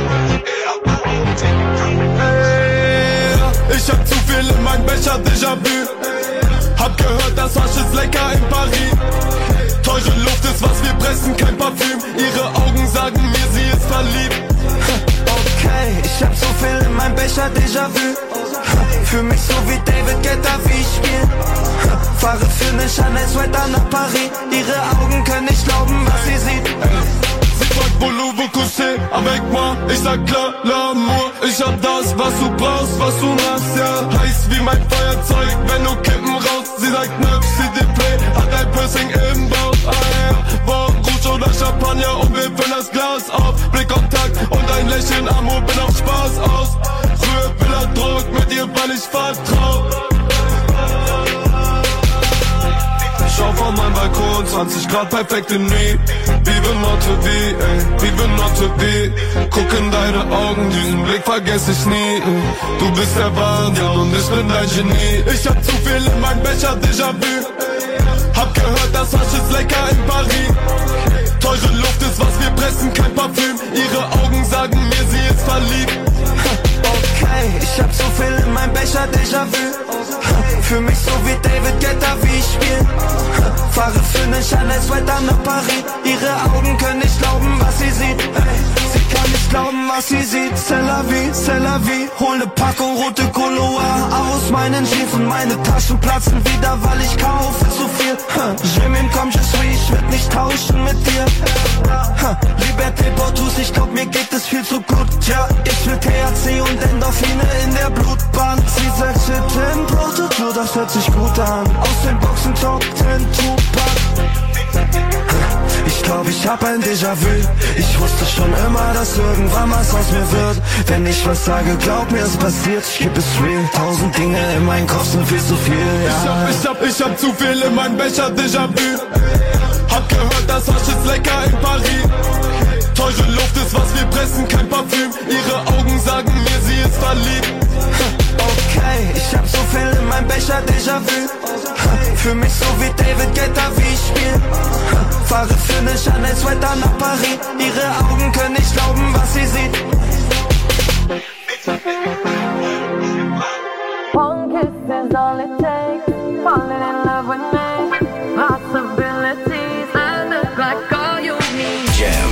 [SPEAKER 2] Hey, ich hab zu viel in mein Becher, Déjà-vu. Hab gehört, das Hasch ist lecker in Paris. Teure Luft ist, was wir pressen, kein Parfüm. Ihre Augen sagen mir, sie ist verliebt.
[SPEAKER 1] Okay, ich hab so viel in meinem Becher, Déjà-vu. Fühl mich so wie David Guetta, wie ich spiel. Fahre für ne Chanel Sweater nach Paris. Ihre Augen können nicht glauben, was sie sieht.
[SPEAKER 2] Sie fragt, voulez vous coucher avec moi? Ich sag klar, l'amour. Ich hab das, was du brauchst, was du hast, ja. Heiß wie mein Feuerzeug, wenn du Kippen rauchst. Sie sagt, ne, s'il te plaît, hat ein Piercing im Bauch. Ah, ja. War Rouge oder Champagner und wir füllen das Glas auf. Blickkontakt und ein Lächeln, Amor, bin auf Spaß aus. Früher will er Druck mit ihr, weil ich vertrau. Schau von meinem Balkon, zwanzig Grad, perfekte Nuit. Vive notre vie, ey, vive notre vie. Guck in deine Augen, diesen Blick vergess ich nie. Du bist der Wahnsinn und ich bin dein Genie. Ich hab zu viel in meinem Becher, Déjà-vu. Hab gehört, das Hasch ist lecker in Paris. Teure Luft ist, was wir pressen, kein Parfüm. Ihre Augen sagen mir, sie ist verliebt.
[SPEAKER 1] Okay, ich hab so viel in meinem Becher, Déjà-vu. Fühl mich so wie David Guetta, wie ich spiel. Fahre für ne Chanel Sweater nach Paris. Ihre Augen können nicht glauben, was sie sieht. Sie kann nicht glauben, was sie sieht. C'est la vie, c'est la vie. Hol ne Packung rote Gaulois aus meinen Jeans und meine Taschen platzen wieder, weil ich kaufe zu viel. Je m'aime comme je suis, ich werd nicht tauschen mit dir.
[SPEAKER 24] Ha, Liberté Portus, ich glaub mir geht es viel zu gut. Ja, ich will T H C und Endorphine in der Blutbahn. Sie sagt Shit in Prototyp, das hört sich gut an. Aus den Boxen Top zehn Tupac. Ich glaub, ich hab ein Déjà-vu. Ich wusste schon immer, dass irgendwann was aus mir wird. Wenn ich was sage, glaub mir, es passiert. Ich geb es real. Tausend Dinge in meinem Kopf sind viel zu viel, ja.
[SPEAKER 2] Ich hab, ich hab, ich hab zu viel in meinem Becher, Déjà-vu. Hab gehört, das Hasch ist lecker in Paris. Teure Luft ist, was wir pressen, kein Parfüm. Ihre Augen sagen mir, sie ist verliebt.
[SPEAKER 24] Okay, ich hab so viel in meinem Becher, Déjà-vu. Für mich so wie David Guetta, wie ich spiel. Fahre für ne Chanel Sweater nach Paris. Ihre Augen können nicht glauben, was sie sieht.
[SPEAKER 12] One kiss is all it takes. Falling in love with me. Possibilities. I look like all you need.
[SPEAKER 21] Jam.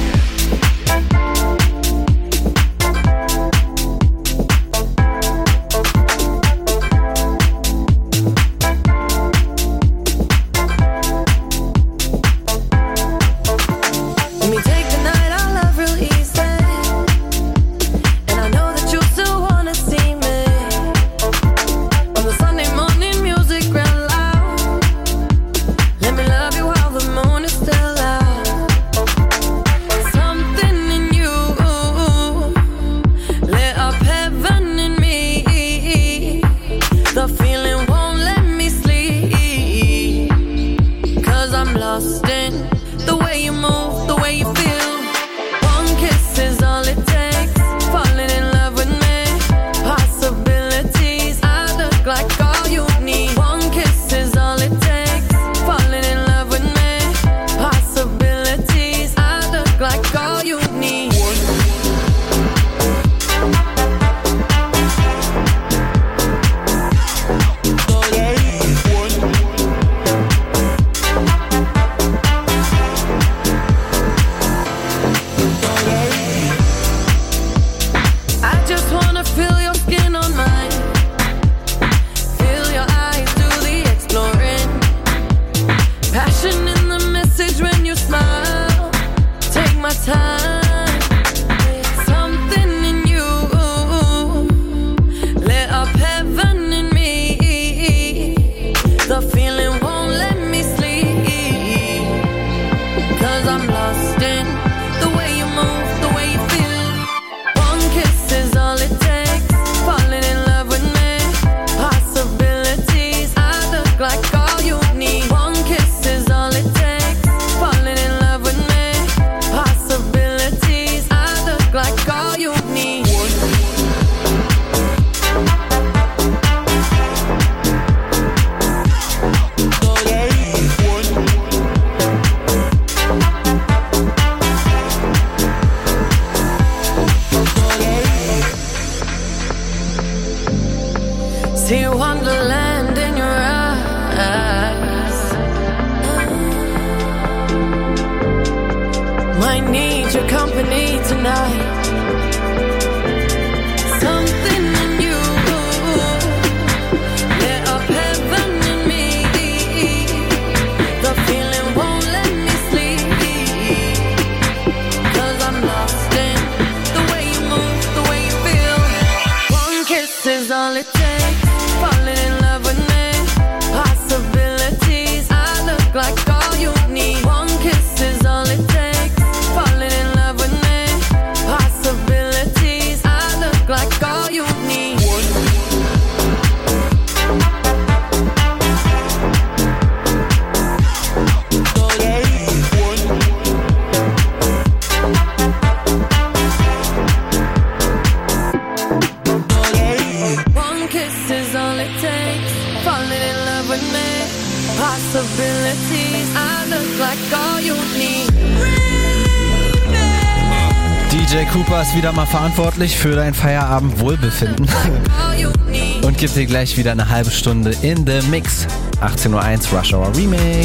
[SPEAKER 11] D J Cooper ist wieder mal verantwortlich für dein Feierabend-Wohlbefinden und gibt dir gleich wieder eine halbe Stunde in the Mix. achtzehn Uhr eins Rush Hour Remix.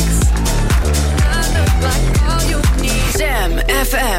[SPEAKER 10] Jam F M.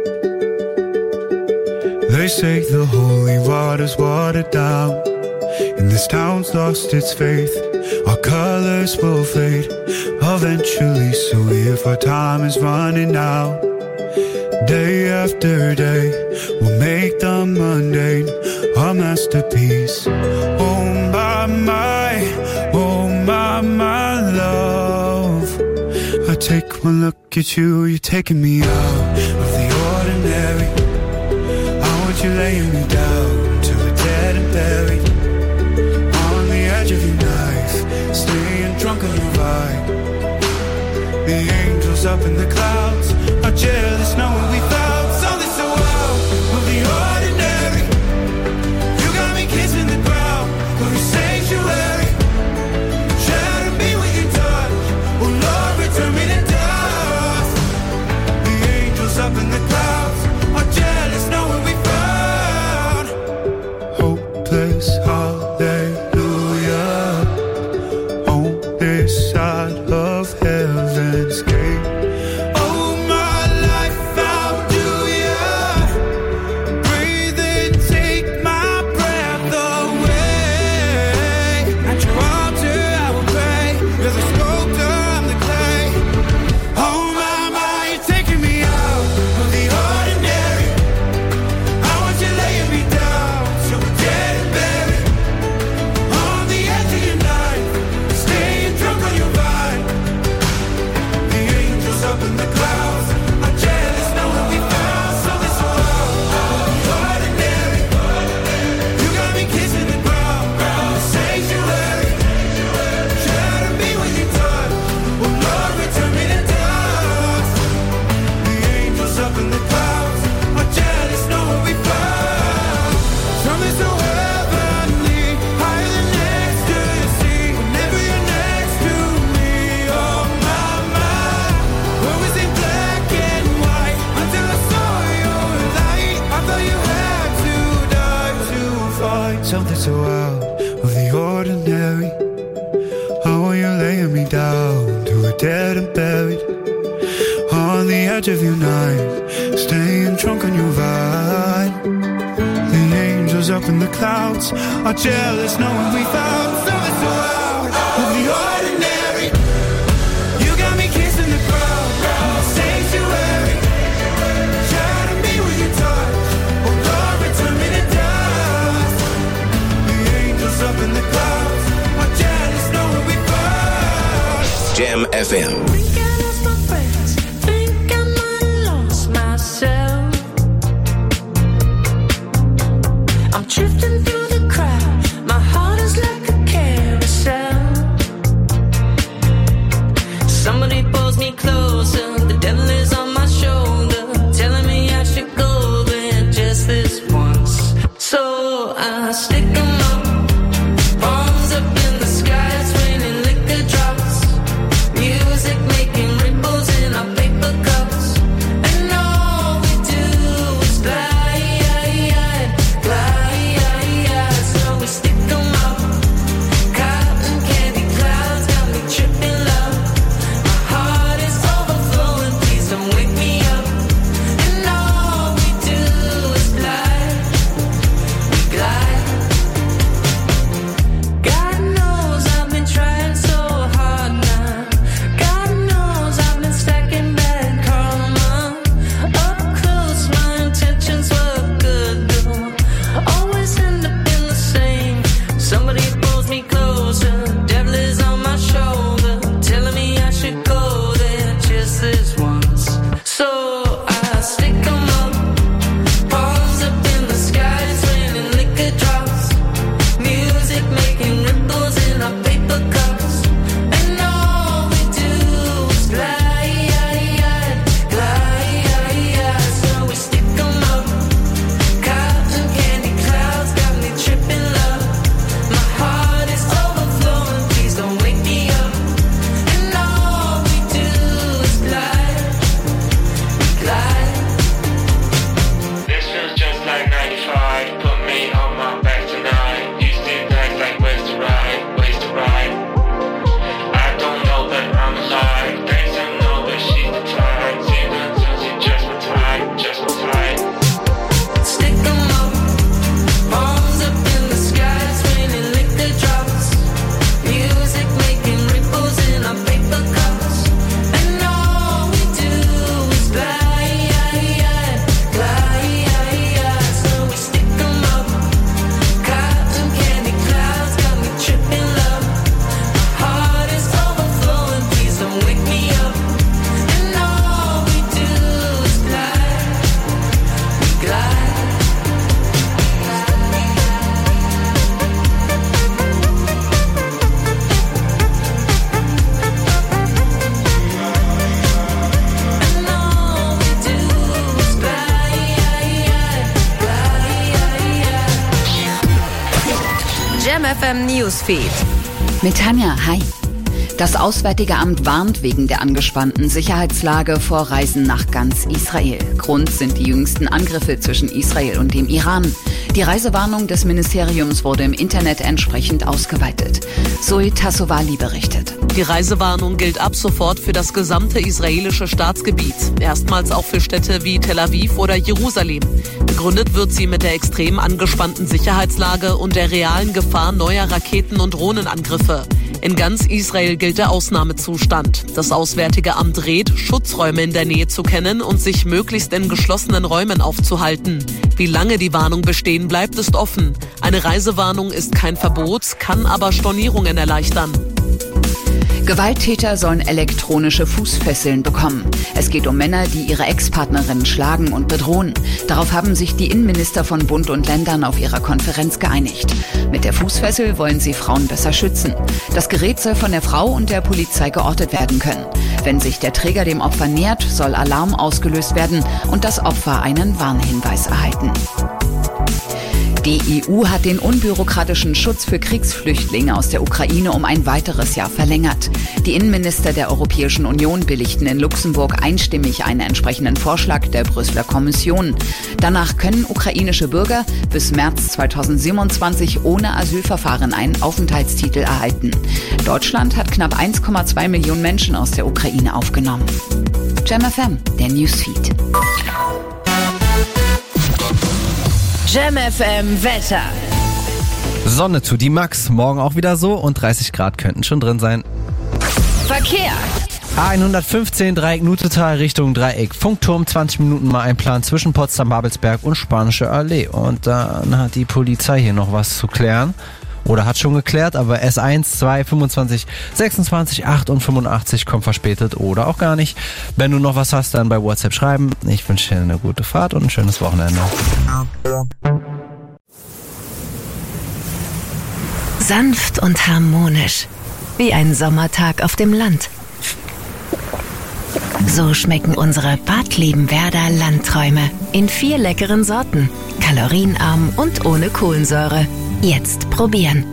[SPEAKER 4] They say the holy water's watered down. and this town's lost its faith. Our colors will fade eventually, so if our time is running out, day after day, we'll make the mundane a masterpiece. Oh my, my, oh my, my love. I take one look at you, you're taking me out of the ordinary. I want you laying me down till we're dead and buried. On the edge of your knife, staying drunk on your vibe. The angels up in the clouds are jealous knowing we found something so out of the ordinary. You got me kissing the ground of your sanctuary. Shatter me with your touch, oh Lord, return me to dust. The angels up in the clouds are jealous knowing we found hopeless hallelujah on this side of heaven's gate. Something so out of the ordinary. How are you laying me down to a dead and buried? On the edge of your night, staying drunk on your vine. The angels up in the clouds are jealous knowing we found something so out of the ordinary. You got me kissing the ground, sanctuary. Shatter me with your touch, oh Lord, return me to dust. Up in the clouds, are jealous knowing we found
[SPEAKER 14] Jam F M.
[SPEAKER 12] Think I lost my friends, think I might have lost myself. I'm drifting through the crowd, my heart is like a carousel. Somebody pulls me closer, the devil is on my shoulder, telling me I should go there just this once. So I stick 'em up. Palms up in the sky, it's raining liquor drops. Music make
[SPEAKER 10] Jam F M Newsfeed.
[SPEAKER 19] Mit Tanja, hi. Das Auswärtige Amt warnt wegen der angespannten Sicherheitslage vor Reisen nach ganz Israel. Grund sind die jüngsten Angriffe zwischen Israel und dem Iran. Die Reisewarnung des Ministeriums wurde im Internet entsprechend ausgeweitet. Zoe Tassovali berichtet.
[SPEAKER 5] Die Reisewarnung gilt ab sofort für das gesamte israelische Staatsgebiet. Erstmals auch für Städte wie Tel Aviv oder Jerusalem. Begründet wird sie mit der extrem angespannten Sicherheitslage und der realen Gefahr neuer Raketen- und Drohnenangriffe. In ganz Israel gilt der Ausnahmezustand. Das Auswärtige Amt rät, Schutzräume in der Nähe zu kennen und sich möglichst in geschlossenen Räumen aufzuhalten. Wie lange die Warnung bestehen bleibt, ist offen. Eine Reisewarnung ist kein Verbot, kann aber Stornierungen erleichtern.
[SPEAKER 19] Gewalttäter sollen elektronische Fußfesseln bekommen. Es geht um Männer, die ihre Ex-Partnerinnen schlagen und bedrohen. Darauf haben sich die Innenminister von Bund und Ländern auf ihrer Konferenz geeinigt. Mit der Fußfessel wollen sie Frauen besser schützen. Das Gerät soll von der Frau und der Polizei geortet werden können. Wenn sich der Träger dem Opfer nähert, soll Alarm ausgelöst werden und das Opfer einen Warnhinweis erhalten. Die E U hat den unbürokratischen Schutz für Kriegsflüchtlinge aus der Ukraine um ein weiteres Jahr verlängert. Die Innenminister der Europäischen Union billigten in Luxemburg einstimmig einen entsprechenden Vorschlag der Brüsseler Kommission. Danach können ukrainische Bürger bis März zweitausendsiebenundzwanzig ohne Asylverfahren einen Aufenthaltstitel erhalten. Deutschland hat knapp eins Komma zwei Millionen Menschen aus der Ukraine aufgenommen. Jam F M, der Newsfeed.
[SPEAKER 10] Jam F M Wetter.
[SPEAKER 11] Sonne zu die Max, morgen auch wieder so und dreißig Grad könnten schon drin sein.
[SPEAKER 10] Verkehr.
[SPEAKER 11] A hundertfünfzehn Dreieck Nutetal Richtung Dreieck. Funkturm, zwanzig Minuten mal einplanen zwischen Potsdam-Babelsberg und Spanische Allee. Und dann hat die Polizei hier noch was zu klären. Oder hat schon geklärt, aber S eins, zwei, fünfundzwanzig, sechsundzwanzig, acht und fünfundachtzig kommt verspätet oder auch gar nicht. Wenn du noch was hast, dann bei WhatsApp schreiben. Ich wünsche dir eine gute Fahrt und ein schönes Wochenende.
[SPEAKER 20] Sanft und harmonisch, wie ein Sommertag auf dem Land. So schmecken unsere Bad Liebenwerder Landträume in vier leckeren Sorten, kalorienarm und ohne Kohlensäure. Jetzt probieren.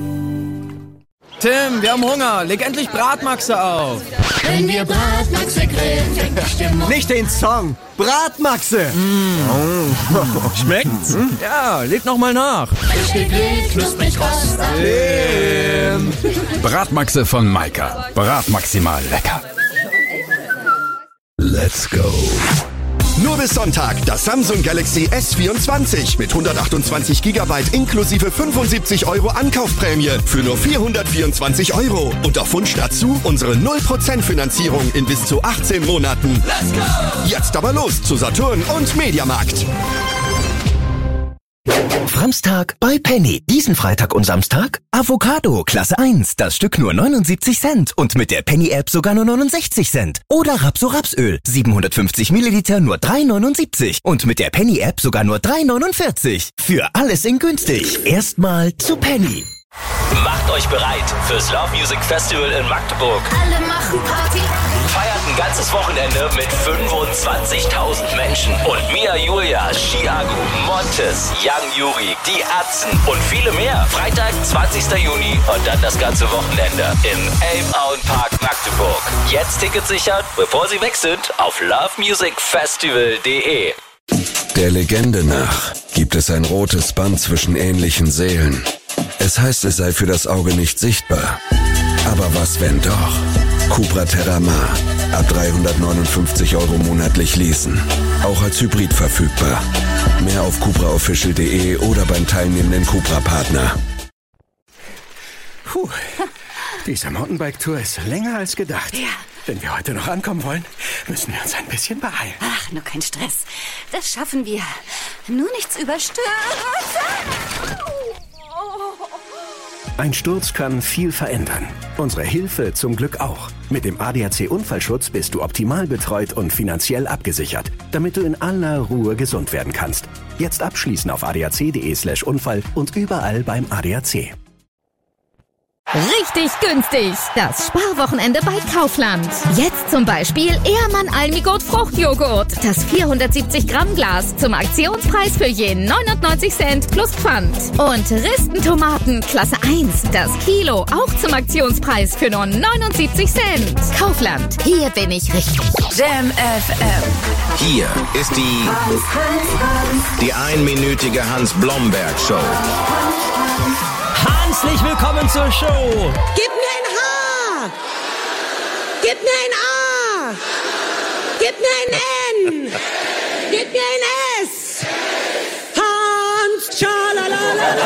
[SPEAKER 7] Tim, wir haben Hunger. Leg endlich Bratmaxe auf.
[SPEAKER 1] Wenn wir Bratmaxe grillen, fängt die Stimmung.
[SPEAKER 7] Nicht den Song. Bratmaxe. Mm. Oh. Schmeckt's? Hm? Ja, leg noch mal nach.
[SPEAKER 1] Frisch gegrillt, knusprig rost.
[SPEAKER 7] Tim.
[SPEAKER 9] Bratmaxe von Maika. Bratmaximal lecker.
[SPEAKER 21] Let's go. Nur bis Sonntag das Samsung Galaxy S vierundzwanzig mit hundertachtundzwanzig Gigabyte inklusive fünfundsiebzig Euro Ankaufprämie für nur vierhundertvierundzwanzig Euro. Und auf Wunsch dazu unsere null Prozent Finanzierung in bis zu achtzehn Monaten. Let's go! Jetzt aber los zu Saturn und Mediamarkt.
[SPEAKER 8] Samstag bei Penny. Diesen Freitag und Samstag Avocado Klasse eins. Das Stück nur neunundsiebzig Cent und mit der Penny-App sogar nur neunundsechzig Cent. Oder Rapso-Rapsöl. siebenhundertfünfzig Milliliter nur drei neunundsiebzig und mit der Penny-App sogar nur drei neunundvierzig. Für alles in günstig. Erstmal zu Penny.
[SPEAKER 13] Macht euch bereit fürs Love Music Festival in Magdeburg.
[SPEAKER 3] Alle machen Party.
[SPEAKER 13] Feiert ein ganzes Wochenende mit fünfundzwanzigtausend Menschen. Und Mia Julia, Chiago, Montes, Young Yuri, die Atzen und viele mehr. Freitag, zwanzigster Juni und dann das ganze Wochenende im Elbauen Park Magdeburg. Jetzt Tickets sichern, bevor sie weg sind, auf love music festival punkt de.
[SPEAKER 16] Der Legende nach gibt es ein rotes Band zwischen ähnlichen Seelen. Es heißt, es sei für das Auge nicht sichtbar. Aber was, wenn doch? Cupra Terramar. Ab dreihundertneunundfünfzig Euro monatlich leasen. Auch als Hybrid verfügbar. Mehr auf cupra official punkt de oder beim teilnehmenden Cupra-Partner.
[SPEAKER 26] Puh, diese Mountainbike-Tour ist länger als gedacht.
[SPEAKER 27] Ja.
[SPEAKER 26] Wenn wir heute noch ankommen wollen, müssen wir uns ein bisschen beeilen.
[SPEAKER 27] Ach, nur kein Stress. Das schaffen wir. Nur nichts überstürzen.
[SPEAKER 26] Ein Sturz kann viel verändern. Unsere Hilfe zum Glück auch. Mit dem A D A C-Unfallschutz bist du optimal betreut und finanziell abgesichert, damit du in aller Ruhe gesund werden kannst. Jetzt abschließen auf adac punkt de slash Unfall und überall beim A D A C.
[SPEAKER 6] Richtig günstig. Das Sparwochenende bei Kaufland. Jetzt zum Beispiel Ehrmann Almigurt Fruchtjoghurt. Das vierhundertsiebzig Gramm Glas zum Aktionspreis für je neunundneunzig Cent plus Pfand. Und Ristentomaten Klasse eins. Das Kilo auch zum Aktionspreis für nur neunundsiebzig Cent. Kaufland. Hier bin ich richtig.
[SPEAKER 10] Jam F M.
[SPEAKER 14] Hier ist die die einminütige Hans-Blomberg-Show.
[SPEAKER 15] Herzlich willkommen zur Show.
[SPEAKER 17] Gib mir ein H. Gib mir ein A. Gib mir ein N. Gib mir ein S. Hans, tschalalala.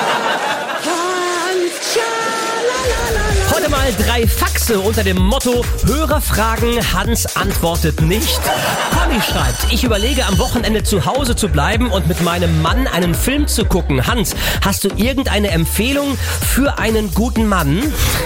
[SPEAKER 17] Hans, tschalalala.
[SPEAKER 15] Heute mal drei Faxe unter dem Motto Hörer fragen, Hans antwortet nicht. Conny schreibt, ich überlege am Wochenende zu Hause zu bleiben und mit meinem Mann einen Film zu gucken. Hans, hast du irgendeine Empfehlung für einen guten Mann?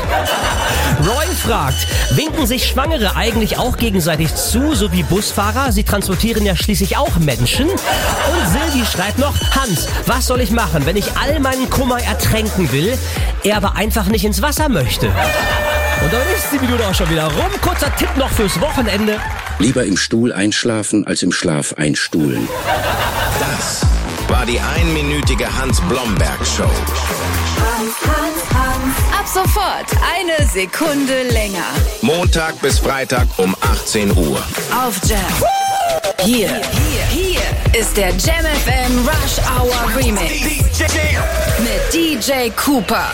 [SPEAKER 15] Roy fragt, winken sich Schwangere eigentlich auch gegenseitig zu, so wie Busfahrer? Sie transportieren ja schließlich auch Menschen. Und Silvi schreibt noch, Hans, was soll ich machen, wenn ich all meinen Kummer ertränken will, er aber einfach nicht ins Wasser möchte? Und dann ist die Minute auch schon wieder rum. Kurzer Tipp noch fürs Wochenende.
[SPEAKER 18] Lieber im Stuhl einschlafen, als im Schlaf einstuhlen.
[SPEAKER 14] Das war die einminütige Hans-Blomberg-Show.
[SPEAKER 10] Hans, Hans, Hans. Ab sofort eine Sekunde länger.
[SPEAKER 14] Montag bis Freitag um achtzehn Uhr.
[SPEAKER 10] Auf Jam. Hier, hier, hier ist der Jam F M Rush Hour Remix. Mit D J Cooper.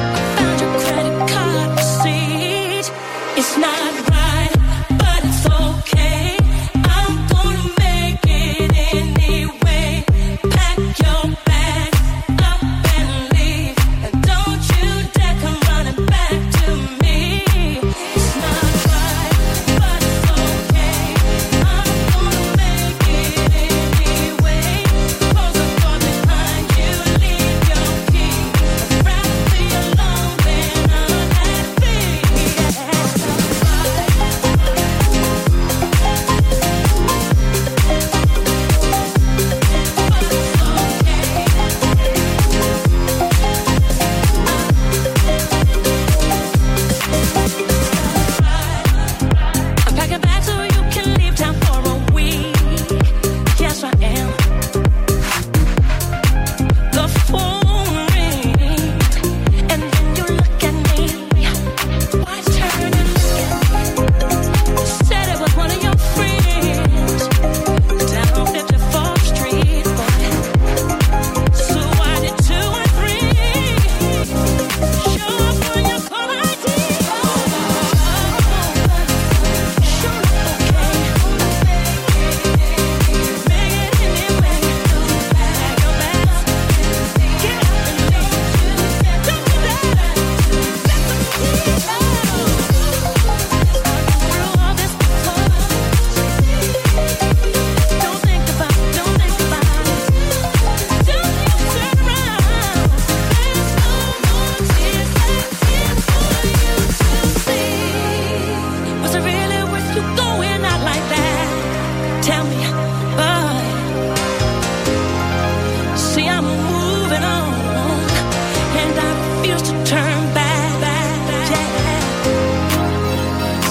[SPEAKER 12] It's not right, but it's so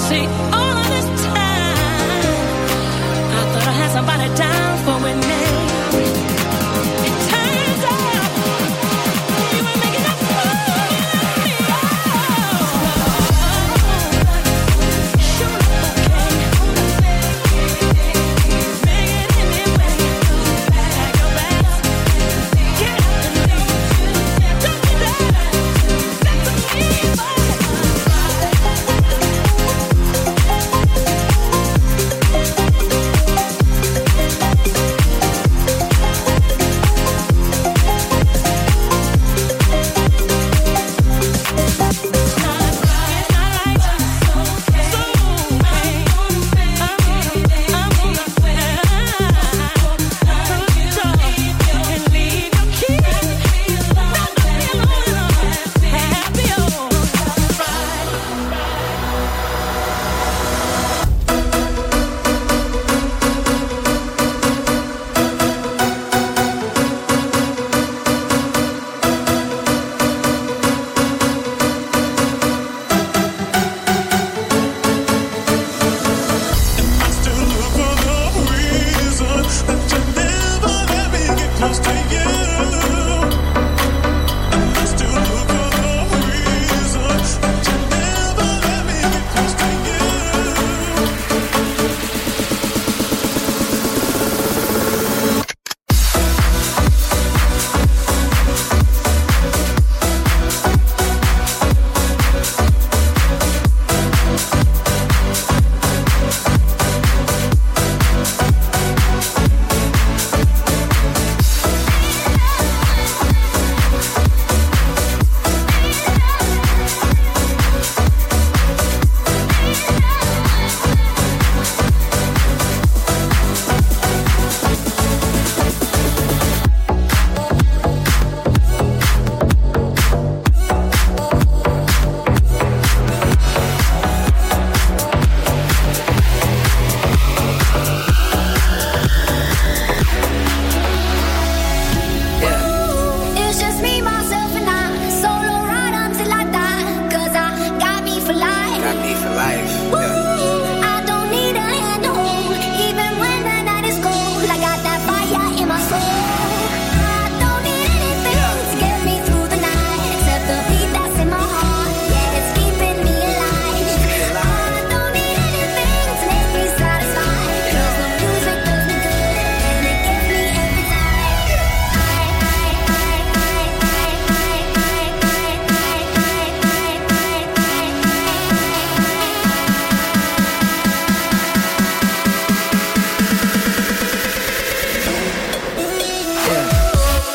[SPEAKER 12] see.